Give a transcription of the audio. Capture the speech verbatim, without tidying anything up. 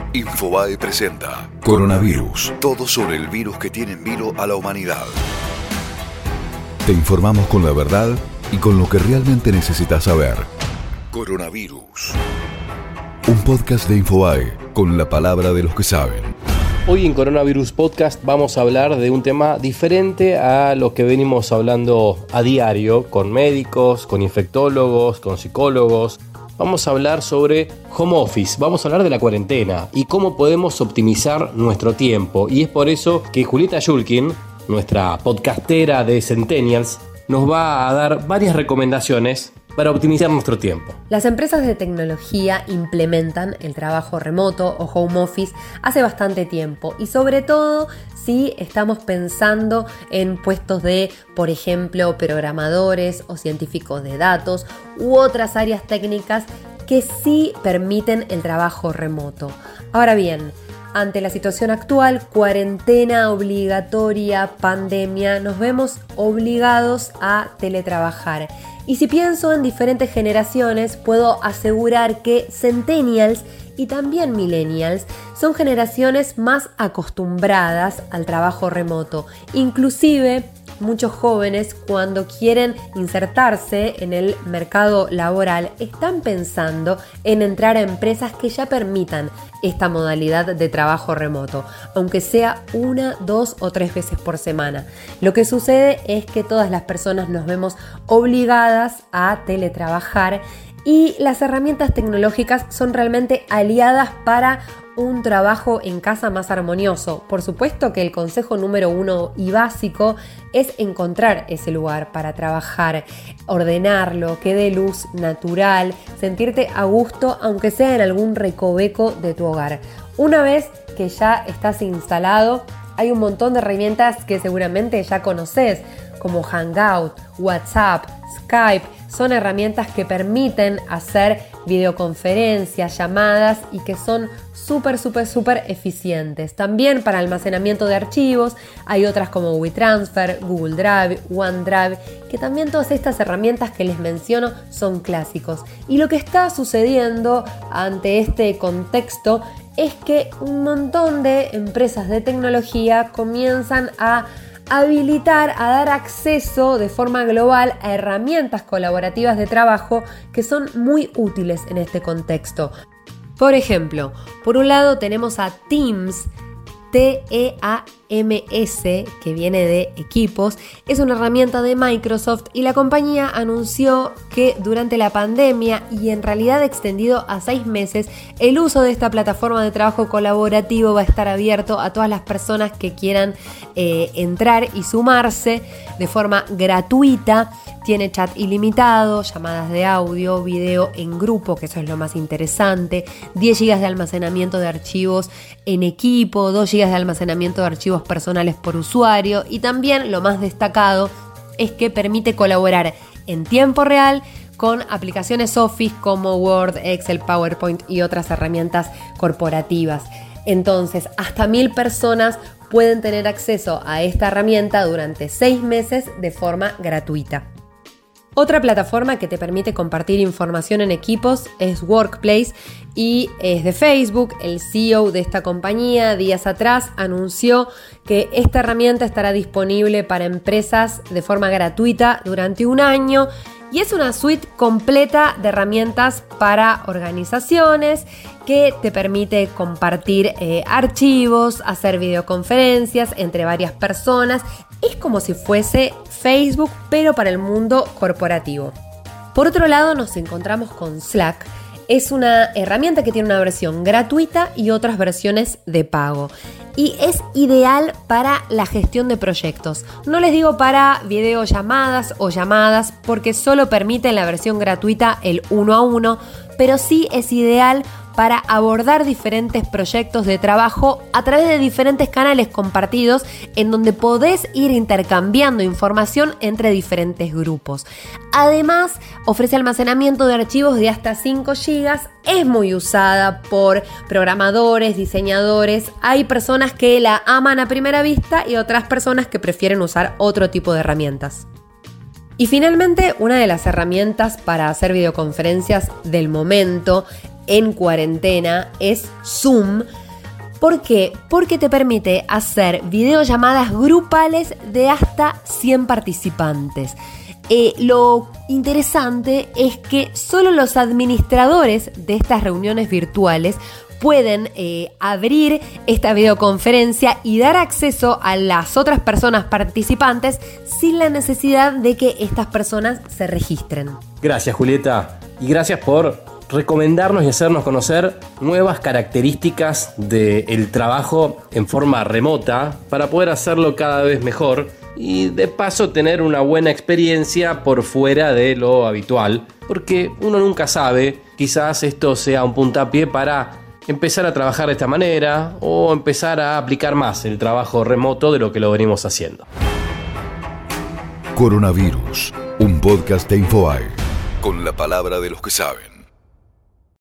Infobae presenta Coronavirus. Todo sobre el virus que tiene en vilo a la humanidad. Te informamos con la verdad y con lo que realmente necesitas saber. Coronavirus. Un podcast de Infobae con la palabra de los que saben. Hoy en Coronavirus Podcast vamos a hablar de un tema diferente a lo que venimos hablando a diario con médicos, con infectólogos, con psicólogos. Vamos a hablar sobre home office, vamos a hablar de la cuarentena y cómo podemos optimizar nuestro tiempo. Y es por eso que Julieta Yulkin, nuestra podcastera de Centennials, nos va a dar varias recomendaciones para optimizar nuestro tiempo. Las empresas de tecnología implementan el trabajo remoto o home office hace bastante tiempo y sobre todo si estamos pensando en puestos de, por ejemplo, programadores o científicos de datos u otras áreas técnicas que sí permiten el trabajo remoto. Ahora bien, ante la situación actual, cuarentena obligatoria, pandemia, nos vemos obligados a teletrabajar. Y si pienso en diferentes generaciones, puedo asegurar que Centennials y también Millennials son generaciones más acostumbradas al trabajo remoto. Inclusive, muchos jóvenes cuando quieren insertarse en el mercado laboral están pensando en entrar a empresas que ya permitan esta modalidad de trabajo remoto, aunque sea una, dos o tres veces por semana. Lo que sucede es que todas las personas nos vemos obligadas a teletrabajar y las herramientas tecnológicas son realmente aliadas para un trabajo en casa más armonioso. Por supuesto que el consejo número uno y básico es encontrar ese lugar para trabajar, ordenarlo, que dé luz natural, sentirte a gusto aunque sea en algún recoveco de tu hogar. Una vez que ya estás instalado, hay un montón de herramientas que seguramente ya conoces, como Hangout, WhatsApp, Skype. Son herramientas que permiten hacer videoconferencias, llamadas y que son súper, súper, súper eficientes. También para almacenamiento de archivos hay otras como WeTransfer, Google Drive, OneDrive, que también todas estas herramientas que les menciono son clásicos. Y lo que está sucediendo ante este contexto es que un montón de empresas de tecnología comienzan a habilitar, a dar acceso de forma global a herramientas colaborativas de trabajo que son muy útiles en este contexto. Por ejemplo, por un lado tenemos a Teams, T E A M S, que viene de equipos, es una herramienta de Microsoft y la compañía anunció que durante la pandemia y en realidad extendido a seis meses, el uso de esta plataforma de trabajo colaborativo va a estar abierto a todas las personas que quieran eh, entrar y sumarse de forma gratuita. Tiene chat ilimitado, llamadas de audio, video en grupo, que eso es lo más interesante, diez gigas de almacenamiento de archivos en equipo, dos gigas de almacenamiento de archivos personales por usuario y también lo más destacado es que permite colaborar en tiempo real con aplicaciones Office como Word, Excel, PowerPoint y otras herramientas corporativas. Entonces, hasta mil personas pueden tener acceso a esta herramienta durante seis meses de forma gratuita. Otra plataforma que te permite compartir información en equipos es Workplace y es de Facebook. El C E O de esta compañía días atrás anunció que esta herramienta estará disponible para empresas de forma gratuita durante un año y es una suite completa de herramientas para organizaciones que te permite compartir eh, archivos, hacer videoconferencias entre varias personas. Es como si fuese Facebook, pero para el mundo corporativo. Por otro lado, nos encontramos con Slack. Es una herramienta que tiene una versión gratuita y otras versiones de pago. Y es ideal para la gestión de proyectos. No les digo para videollamadas o llamadas, porque solo permite en la versión gratuita el uno a uno, pero sí es ideal para abordar diferentes proyectos de trabajo a través de diferentes canales compartidos en donde podés ir intercambiando información entre diferentes grupos. Además, ofrece almacenamiento de archivos de hasta cinco gigas, es muy usada por programadores, diseñadores, hay personas que la aman a primera vista y otras personas que prefieren usar otro tipo de herramientas. Y finalmente, una de las herramientas para hacer videoconferencias del momento en cuarentena es Zoom. ¿Por qué? Porque te permite hacer videollamadas grupales de hasta cien participantes. Eh, lo interesante es que solo los administradores de estas reuniones virtuales pueden eh, abrir esta videoconferencia y dar acceso a las otras personas participantes sin la necesidad de que estas personas se registren. Gracias, Julieta, y gracias por recomendarnos y hacernos conocer nuevas características del trabajo en forma remota para poder hacerlo cada vez mejor y de paso tener una buena experiencia por fuera de lo habitual, porque uno nunca sabe, quizás esto sea un puntapié para empezar a trabajar de esta manera o empezar a aplicar más el trabajo remoto de lo que lo venimos haciendo. Coronavirus, un podcast de Infobae, con la palabra de los que saben.